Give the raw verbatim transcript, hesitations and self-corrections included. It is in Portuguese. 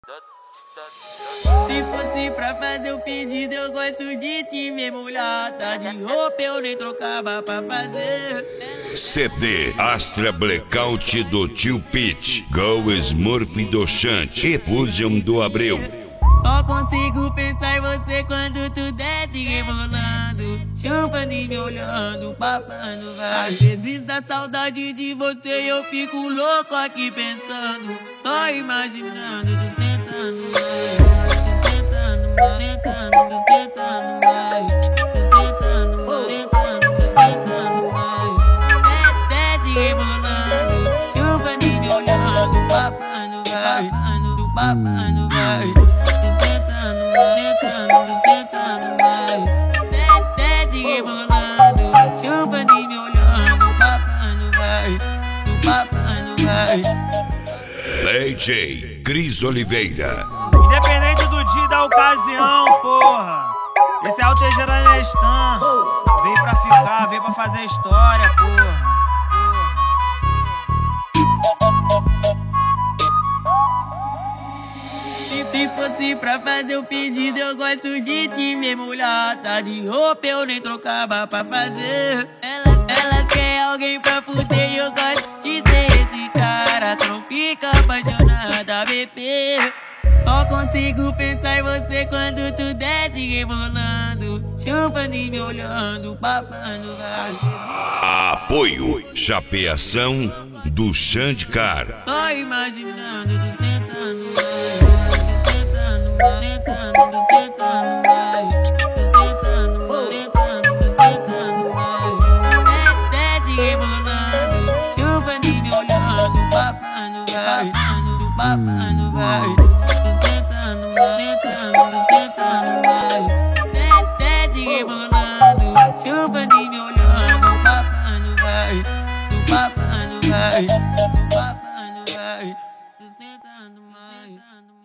Se fosse pra fazer o pedido, eu gosto de te mergulhar. Tá de roupa, eu nem trocava pra fazer. C D Astra Blackout do Tio Pete, Go Smurf do Chante e Fusion do Abreu. Só consigo pensar em você quando tu desce rebolando, chupando e me olhando, papando, vai. Às vezes dá saudade de você, eu fico louco aqui pensando, só imaginando, tu sentando, vai. Tu sentando, vai. Sentando, tu sentando, vai. Tu sentando, vai. Sentando, tu sentando, vai. Desce rebolando, chupando e me olhando, papando, vai. Papando, papando, vai. Sentando, sentando, vai. Desce rebolando, chupando e me olhando, papando, vai. Do papando, vai. D J Cris Oliveira. Independente do dia e da ocasião, porra. Esse é o Teixeira Nestan. Veio pra ficar, veio pra fazer história, porra. Se fosse pra fazer o pedido, eu gosto de te mergulhar. Tá de roupa, eu nem trocava pra fazer. Elas, elas querem alguém pra fuder, eu gosto de ser esse cara. Não fica apaixonada, bebê. Só consigo pensar em você quando tu desce rebolando, chupando e me olhando, papando, vai. Apoio Chapeação do Xandicar. Só imaginando, tu sentando, vai. Sentando, tu sentando, vai. Tu sentando, sentando, tu sentando, vai. Desce rebolando, chupando e me olhando, papando, vai. Do papando, vai. Tu sentando, sentando, tu sentando, vai. Desce rebolando, chupando e me olhando, papando, vai. Do papando, vai. Do papando, vai. Tu sentando, vai.